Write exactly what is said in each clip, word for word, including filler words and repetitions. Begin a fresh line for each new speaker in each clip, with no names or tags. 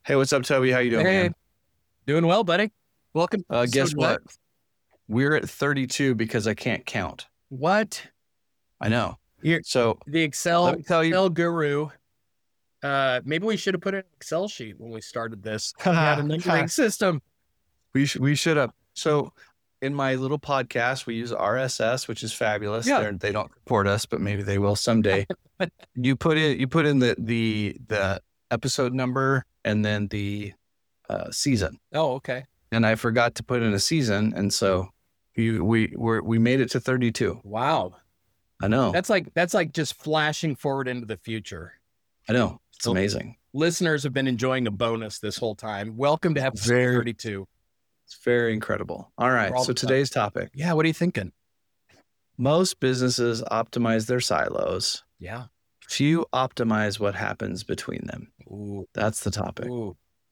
Hey, what's up, Toby? How you doing,
Hey,
man?
doing well, buddy. Welcome. to
Uh, guess
episode
what?
one.
We're at thirty-two because I can't count.
What?
I know.
You're
So
the Excel
let me tell you.
Excel guru. Uh, maybe we should have put in an Excel sheet when we started this. We had a numbering system.
we should we should have. So in my little podcast, we use R S S, which is fabulous.
Yeah.
They're, they don't support us, but maybe they will someday. you put in you put in the the the episode number and then the uh, season.
Oh, okay.
And I forgot to put in a season, and so you we we we made it to thirty-two.
Wow.
I know.
That's like that's like just flashing forward into the future.
I know. It's
So-
amazing.
Listeners have been enjoying a bonus this whole time. Welcome to episode
Very-
thirty-two.
It's very incredible. All right.
All
So
the time.
today's topic.
Yeah. What are you thinking?
Most businesses optimize their silos.
Yeah.
Few optimize what happens between them.
Ooh.
That's the topic.
Ooh.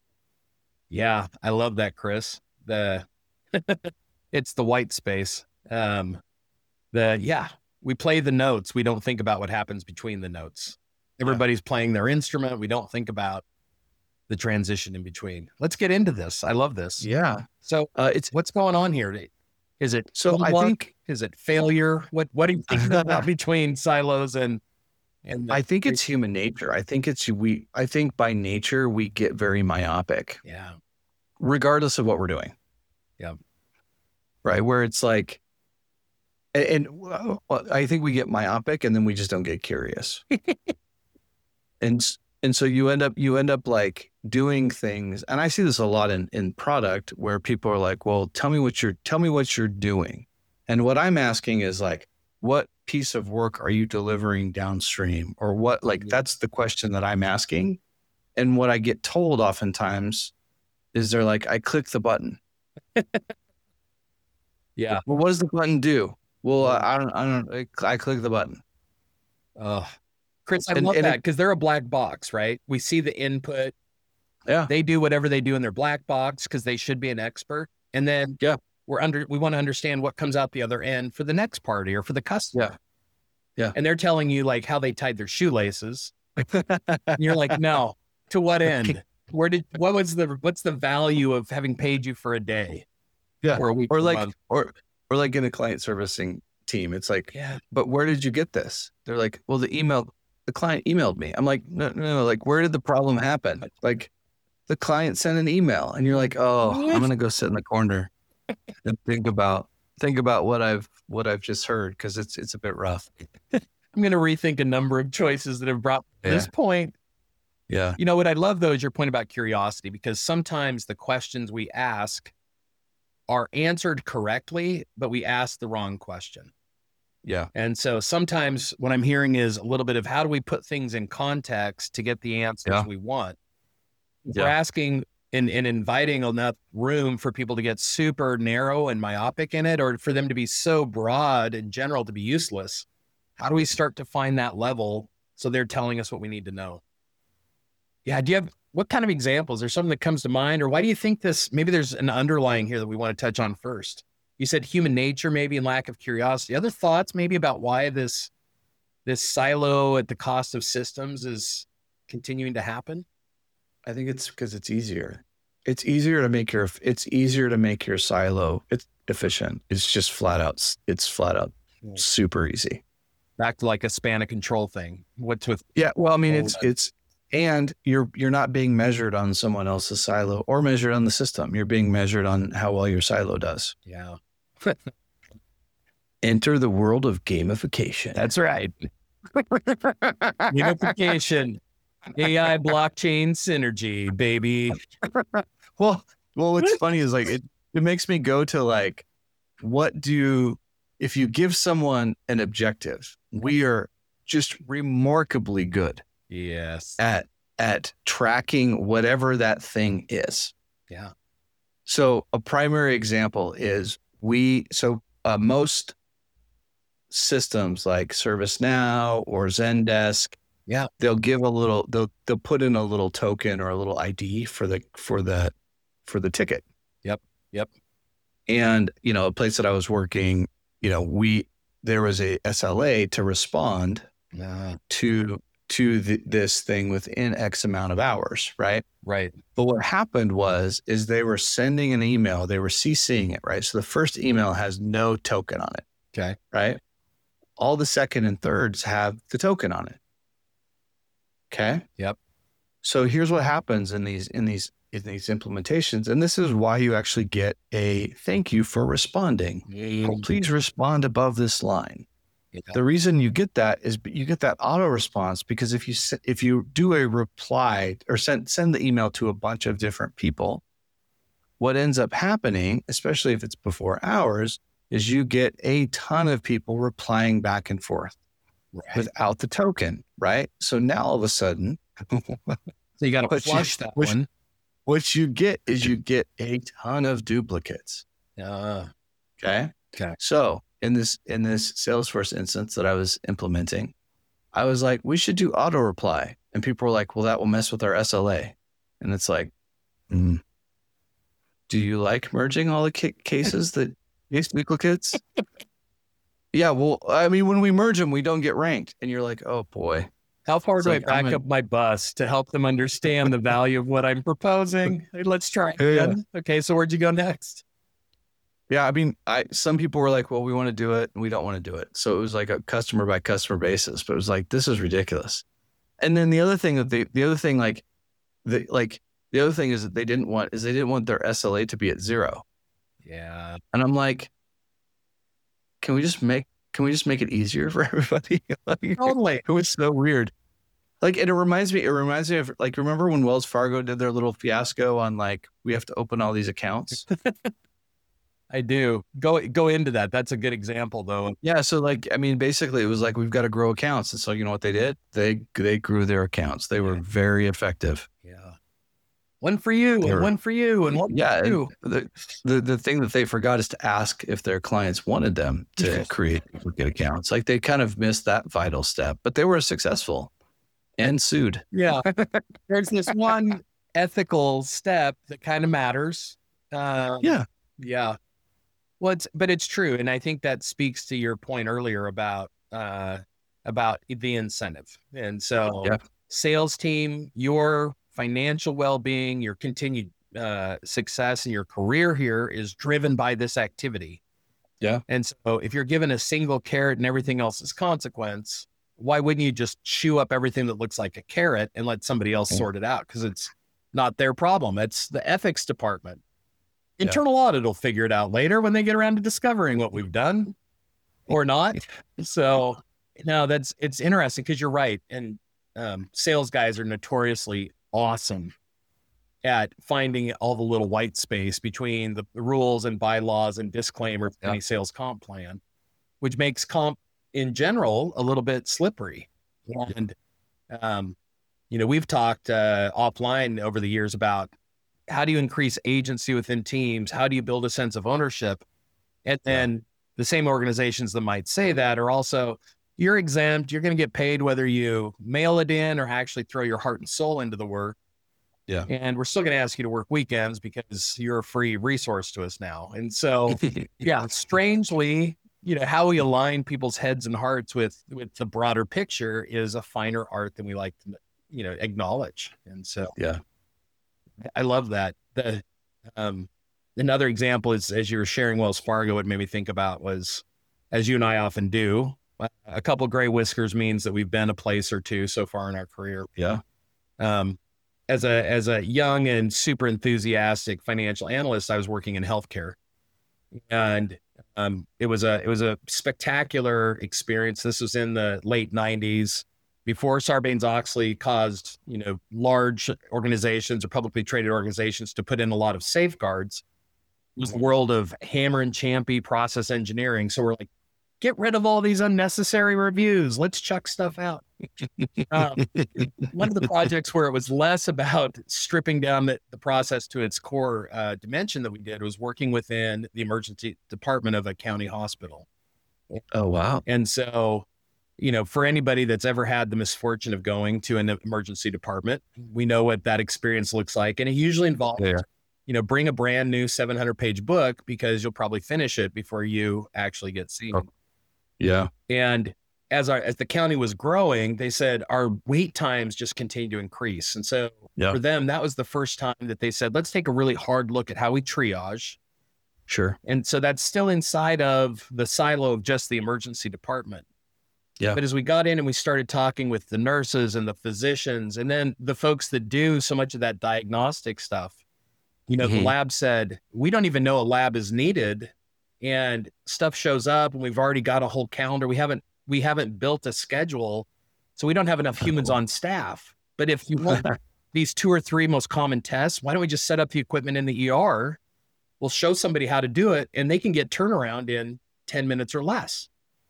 Yeah, I love that, Chris. The it's the white space. Um, the yeah, we play the notes. We don't think about what happens between the notes. Everybody's playing their instrument. We don't think about the transition in between. Let's get into this. I love this.
Yeah.
So,
Uh, it's
what's going on here? Is it
so I
luck?
think
Is it failure? What What are you thinking about between silos and and the-
I think it's human nature. I think it's we. I think by nature we get very myopic,
yeah
regardless of what we're doing.
Yeah.
Right. Where it's like, and, and well, I think we get myopic, and then we just don't get curious. and s- and so you end up you end up like doing things, and I see this a lot in in product where people are like, well, tell me what you're tell me what you're doing, and what I'm asking is like, what piece of work are you delivering downstream, or what like
Yeah.
that's the question that I'm asking, and what I get told oftentimes is they're like, I click the button.
yeah.
Well, what does the button do? Well, I I don't I don't I, I click the button.
Oh, Chris, I
And-
love
and it-
that because they're a black box, right? We see the input.
Yeah.
They do whatever they do in their black box because they should be an expert. And then
Yeah.
we're under, we want to understand what comes out the other end for the next party or for the customer.
Yeah. Yeah.
And they're telling you like how they tied their shoelaces. And you're like, no, to what end? Where did, what was the, what's the value of having paid you for a day?
Yeah.
Or a week
or
or a
like
month?
or or like in a client servicing team, it's like,
Yeah.
but where did you get this? They're like, well, the email, the client emailed me. I'm like, no, no, no, like, where did the problem happen? Like, the client sent an email, and you're like, oh, I'm gonna go sit in the corner and think about think about what I've what I've just heard, because it's it's a bit rough.
I'm going to rethink a number of choices that have brought me to this
Yeah.
point.
Yeah,
You know, what I love though is your point about curiosity, because sometimes the questions we ask are answered correctly, but we ask the wrong question.
yeah,
And so sometimes what I'm hearing is a little bit of how do we put things in context to get the answers
Yeah.
we want? If
Yeah.
We're asking and, and inviting enough room for people to get super narrow and myopic in it, or for them to be so broad and general to be useless. How do we start to find that level so they're telling us what we need to know? Yeah. Do you have, what kind of examples? There's something that comes to mind, or why do you think this, maybe there's an underlying here that we want to touch on first. You said human nature, maybe, and lack of curiosity. Other thoughts maybe about why this, this silo at the cost of systems is continuing to happen?
I think it's because it's easier. It's easier to make your it's easier to make your silo it's efficient. It's just flat out. s- It's flat out
Yeah.
super easy.
Back to like a span of control thing. What's with,
Yeah. Well, I mean,
All
it's
that.
it's and you're you're not being measured on someone else's silo or measured on the system. You're being measured on how well your silo does.
yeah,
Enter the world of gamification.
that's right. Unification, A I blockchain synergy, baby.
Well, well, what's funny is like it, it makes me go to like, what do, if you give someone an objective, we are just remarkably good
Yes.
at, at tracking whatever that thing is.
Yeah.
So a primary example is we, so uh, most systems like ServiceNow or Zendesk,
Yeah.
they'll give a little, they'll, they'll put in a little token or a little I D for the, for the, for the ticket.
Yep. Yep.
And, you know, a place that I was working, you know, we, there was a S L A to respond
Uh,
to to the, this thing within X amount of hours, right?
Right.
But what happened was, is they were sending an email, they were CCing it, right? So the first email has no token on it.
Okay.
Right. All the second and thirds have the token on it. Okay.
Yep.
So here's what happens in these, in these, in these implementations. And this is why you actually get a thank you for responding.
Mm.
Please respond above this line.
Yeah.
The reason you get that is you get that auto response because if you if you do a reply or send send the email to a bunch of different people, what ends up happening, especially if it's before hours, is you get a ton of people replying back and forth
Right.
without the token, right? So now all of a sudden,
So you got to
What you-
flush that
which-
one.
what you get is you get a ton of duplicates.
Uh,
Okay.
Okay.
So in this in this Salesforce instance that I was implementing, I was like, we should do auto reply. And people were like, well, that will mess with our S L A. And it's like, mm, do you like merging all the ca- cases that case duplicates? Yeah, well, I mean, when we merge them, we don't get ranked. And you're like, oh boy.
how far
It's
do
like,
I back
I'm in-
up my bus to help them understand the value of what I'm proposing? Hey, let's try
Yeah.
again. Okay, so where'd you go next?
Yeah, I mean, I some people were like, well, we want to do it and we don't want to do it. So it was like a customer by customer basis, but it was like, this is ridiculous. And then the other thing that they, the other thing, like, the, like, the other thing is that they didn't want, is they didn't want their S L A to be at zero.
Yeah.
And I'm like, can we just make, can we just make it easier for everybody? Like,
Totally.
it was so weird. Like, and it reminds me, it reminds me of like, remember when Wells Fargo did their little fiasco on like, we have to open all these accounts?
I do. Go go into that. That's a good example though.
Yeah. So like, I mean, basically it was like, we've got to grow accounts. And so you know what they did? They, they grew their accounts. They were very effective.
Yeah. One for you
They were-
and one for you and one
Yeah.
for
and
you.
The, the, the thing that they forgot is to ask if their clients wanted them to create duplicate accounts. Like they kind of missed that vital step, but they were successful and sued.
Yeah. There's this one ethical step that kind of matters. Um,
Yeah.
Yeah. Well, it's, but it's true. And I think that speaks to your point earlier about, uh, about the incentive. And so
Yeah.
sales team, your financial well-being, your continued, uh, success in your career here is driven by this activity.
Yeah.
And so if you're given a single carrot and everything else is consequence, why wouldn't you just chew up everything that looks like a carrot and let somebody else
Yeah.
sort it out? Because it's not their problem. It's the ethics department.
Yeah.
Internal audit will figure it out later when they get around to discovering what we've done or not. So no, that's, it's interesting because you're right. And um, sales guys are notoriously awesome at finding all the little white space between the rules and bylaws and disclaimers of
Yeah.
any sales comp plan, which makes comp in general a little bit slippery. And, um, you know, we've talked uh, offline over the years about how do you increase agency within teams? How do you build a sense of ownership? And then the same organizations that might say that are also, you're exempt, you're going to get paid whether you mail it in or actually throw your heart and soul into the work.
Yeah.
And we're still going to ask you to work weekends because you're a free resource to us now. And so, yeah, strangely, you know, how we align people's heads and hearts with, with the broader picture is a finer art than we like to, you know, acknowledge. And so,
Yeah.
I love that. The, um, another example is, as you were sharing Wells Fargo, what made me think about was, as you and I often do, a couple gray whiskers means that we've been a place or two so far in our career.
Yeah.
Um, as a, as a young and super enthusiastic financial analyst, I was working in healthcare, and um, it was a, it was a spectacular experience. This was in the late nineties, before Sarbanes-Oxley caused, you know, large organizations or publicly traded organizations to put in a lot of safeguards. It was the world of hammer and champy process engineering. So we're like, get rid of all these unnecessary reviews. Let's chuck stuff out. Um, one of the projects where it was less about stripping down the, the process to its core uh, dimension that we did was working within the emergency department of a county hospital.
Oh, wow.
And so, you know, for anybody that's ever had the misfortune of going to an emergency department, we know what that experience looks like. And it usually involves,
Yeah.
you know, bring a brand new seven hundred page book because you'll probably finish it before you actually get seen.
Oh. Yeah.
And as our as the county was growing, they said our wait times just continued to increase. And so
Yeah.
for them, that was the first time that they said, let's take a really hard look at how we triage.
Sure.
And so that's still inside of the silo of just the emergency department.
Yeah.
But as we got in and we started talking with the nurses and the physicians, and then the folks that do so much of that diagnostic stuff, you know,
Mhm.
the lab said, we don't even know a lab is needed, and stuff shows up and we've already got a whole calendar. We haven't, we haven't built a schedule. So we don't have enough humans on staff. But if you want these two or three most common tests, why don't we just set up the equipment in the E R? We'll show somebody how to do it and they can get turnaround in ten minutes or less.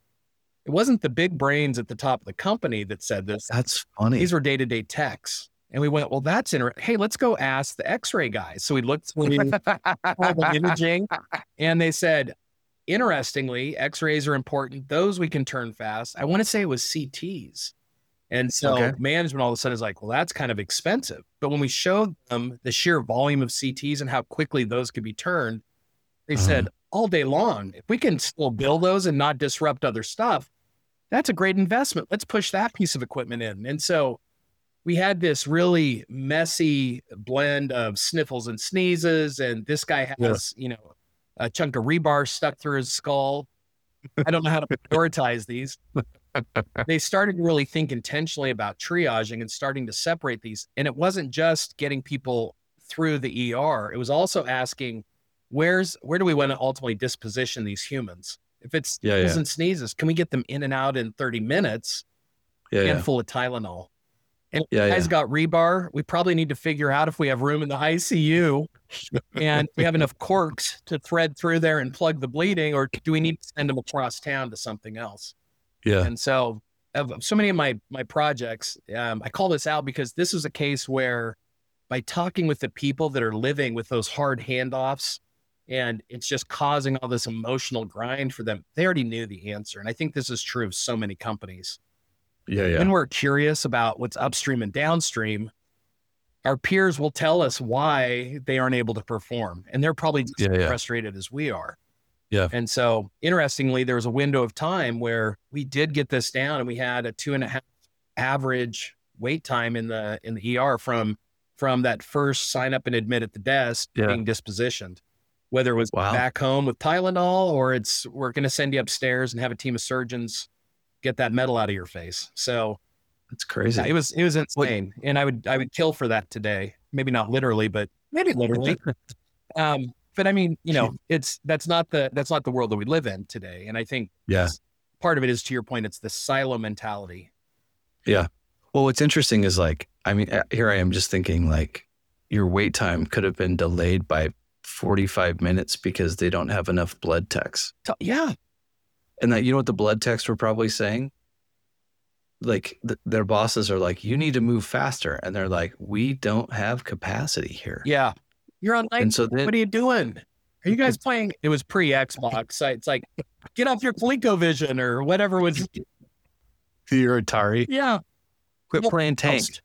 It wasn't the big brains at the top of the company that said this.
That's funny.
These were day-to-day techs. And we went, well, that's interesting. Hey, let's go ask the x-ray guys. So we looked through all the imaging and they said, interestingly, x-rays are important. Those we can turn fast. I want to say it was C Ts. And so
Okay.
management all of a sudden is like, well, that's kind of expensive. But when we showed them the sheer volume of C Ts and how quickly those could be turned, they
Uh-huh.
said all day long, if we can still build those and not disrupt other stuff, that's a great investment. Let's push that piece of equipment in. And so we had this really messy blend of sniffles and sneezes. And this guy has, you know, a chunk of rebar stuck through his skull. I don't know how to prioritize these. They started to really think intentionally about triaging and starting to separate these. And it wasn't just getting people through the E R. It was also asking, where's, where do we want to ultimately disposition these humans? If it's
Yeah,
sniffles
yeah.
and sneezes, can we get them in and out in thirty minutes?
Yeah, yeah.
Handful of Tylenol. And if
Yeah,
the guys
yeah.
got rebar, we probably need to figure out if we have room in the I C U and we have enough corks to thread through there and plug the bleeding, or do we need to send them across town to something else?
Yeah.
And so of so many of my my projects, um, I call this out because this was a case where by talking with the people that are living with those hard handoffs, and it's just causing all this emotional grind for them, they already knew the answer. And I think this is true of so many companies.
Yeah, yeah.
When we're curious about what's upstream and downstream, our peers will tell us why they aren't able to perform. And they're probably just
Yeah,
as
yeah.
frustrated as we are.
Yeah.
And so interestingly, there was a window of time where we did get this down and we had a two and a half average wait time in the, in the E R from, from that first sign up and admit at the desk
Yeah.
being dispositioned, whether it was
Wow.
back home with Tylenol or it's, we're going to send you upstairs and have a team of surgeons get that metal out of your face. So
That's crazy.
yeah, it was, it was insane. And I would, I would kill for that today. Maybe not literally, but maybe literally. Um, but I mean, you know, it's, that's not the, that's not the world that we live in today. And I think
Yeah.
s- part of it is, to your point, it's the silo mentality.
Yeah. Well, what's interesting is like, I mean, uh, here I am just thinking like your wait time could have been delayed by forty-five minutes because they don't have enough blood techs.
T- Yeah.
And that, you know what the blood techs were probably saying? Like th- their bosses are like, you need to move faster. And they're like, we don't have capacity here.
Yeah. You're on night.
And so then,
What are you doing? Are you guys playing? It was pre Xbox. So it's like, get off your ColecoVision or whatever was.
your Atari,
Yeah.
quit
Well,
playing Tank.
Toast.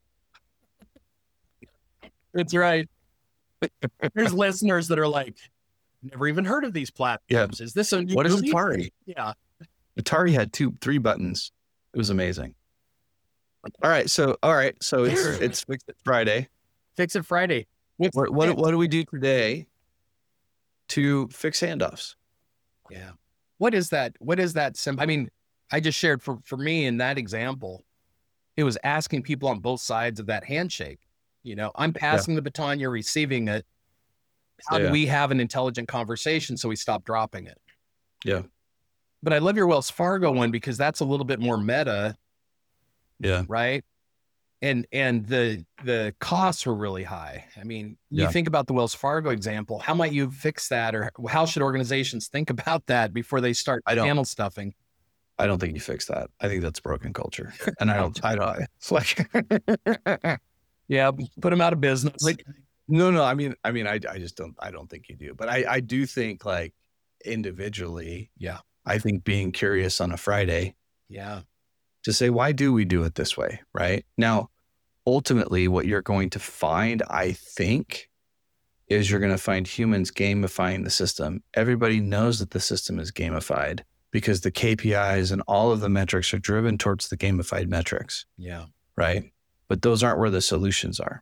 That's right. There's listeners that are like, never even heard of these platforms. Is this a new
What is
movie?
Atari?
Yeah.
Atari had two, three buttons. It was amazing. All right. So, all right. So it's, it's Fix It Friday.
Fix It Friday. What's
What, what, what do we do today to fix handoffs?
Yeah. What is that? What is that? Sim- I mean, I just shared for, for me in that example, it was asking people on both sides of that handshake. You know, I'm passing the baton, you're receiving it. How
Yeah.
do we have an intelligent conversation so we stop dropping it?
Yeah.
But I love your Wells Fargo one because that's a little bit more meta,
Yeah.
right? And and the the costs were really high. I mean, you
Yeah.
think about the Wells Fargo example, how might you fix that, or how should organizations think about that before they start
I don't-
panel stuffing?
I don't think you fix that. I think that's broken culture. And I don't, I don't, it's like,
Yeah, put them out of business.
Like- no, no. I mean, I mean, I, I just don't, I don't think you do, but I, I do think like individually,
Yeah.
I think being curious on a Friday
Yeah.
to say, why do we do it this way? Right now, ultimately what you're going to find, I think, is you're going to find humans gamifying the system. Everybody knows that the system is gamified because the K P Is and all of the metrics are driven towards the gamified metrics.
Yeah.
Right. But those aren't where the solutions are.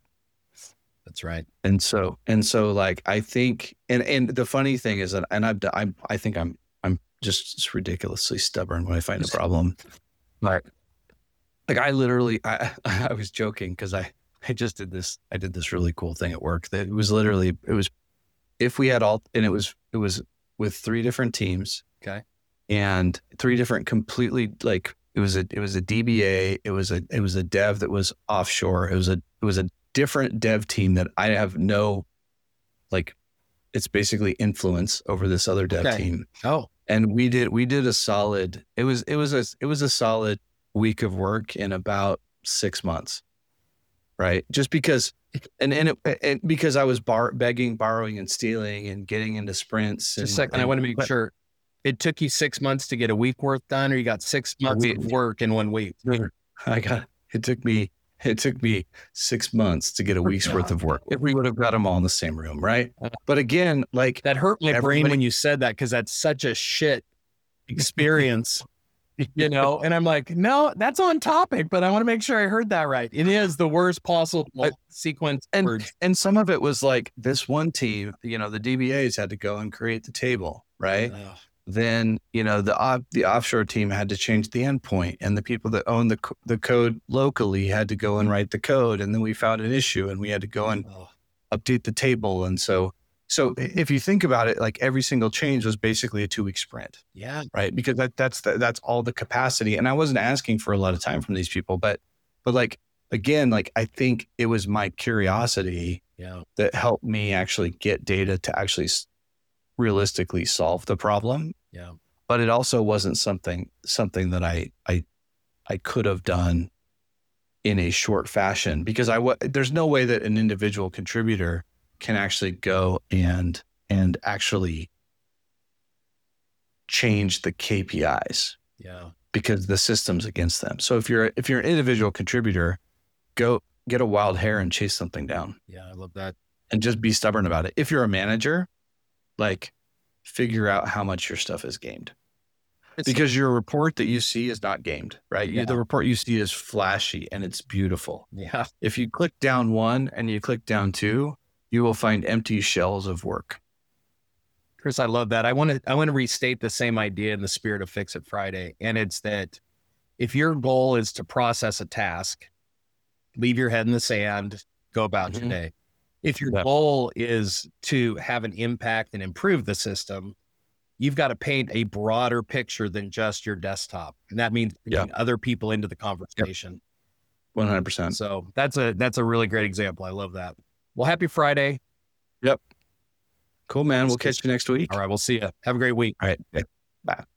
That's right.
And so, and so like, I think, and, and the funny thing is that, and I've, I'm, I think I'm, I'm just ridiculously stubborn when I find a problem. Like, like I literally, I, I was joking because I, I just did this, I did this really cool thing at work that it was literally, it was, if we had all, and it was, it was with three different teams.
Okay.
And three different completely, like, it was a, it was a D B A. It was a, it was a dev that was offshore. It was a, it was a different dev team that I have no, like, it's basically influence over this other dev
Okay.
team.
Oh,
And we did, we did a solid, it was, it was a, it was a solid week of work in about six months. Right. Just because, and, and, it, and because I was bar, begging, borrowing and stealing and getting into sprints.
just a
and,
second.
and,
I want to make
but,
sure it took you six months to get a week worth done, or you got six months
week.
of work in one week.
I got, it took me, it took me six months to get a week's worth of work. If we would have got them all in the same room. Right. But again, like
That hurt my brain
everybody-
when you said that, because that's such a shit experience, you know? And I'm like, no, that's on topic, but I want to make sure I heard that right. It is the worst possible
I-
sequence
and,
words.
and some of it was like this one team, you know, the D B As had to go and create the table. Right.
Ugh.
Then, you know, the off, the offshore team had to change the endpoint, and the people that own the co- the code locally had to go and write the code. And then we found an issue and we had to go and
Ugh.
update the table. And so, so if you think about it, like every single change was basically a two week sprint,
Yeah.
right? Because that, that's, the, that's all the capacity. And I wasn't asking for a lot of time from these people, but, but like, again, like, I think it was my curiosity
Yeah.
that helped me actually get data to actually s- realistically solve the problem.
Yeah.
But it also wasn't something, something that I, I, I could have done in a short fashion, because I, wa- there's no way that an individual contributor can actually go and, and actually change the K P Is
Yeah.
because the system's against them. So if you're, if you're an individual contributor, go get a wild hair and chase something down
Yeah. I love that.
and just be stubborn about it. If you're a manager, like, figure out how much your stuff is gamed,
It's-
because your report that you see is not gamed, right? You-
Yeah.
The report you see is flashy and it's beautiful.
Yeah.
If you click down one and you click down two, you will find empty shells of work.
Chris, I love that. I want to, I want to restate the same idea in the spirit of Fix It Friday. And it's that if your goal is to process a task, leave your head in the sand, go about
Mhm.
your day. If your
Yeah.
goal is to have an impact and improve the system, you've got to paint a broader picture than just your desktop. And that means bringing other people into the conversation.
one hundred percent.
So that's a, that's a really great example. I love that. Well, happy Friday.
Cool, man. We'll catch you next week.
All right. We'll see you. Have a great week.
All right. Bye.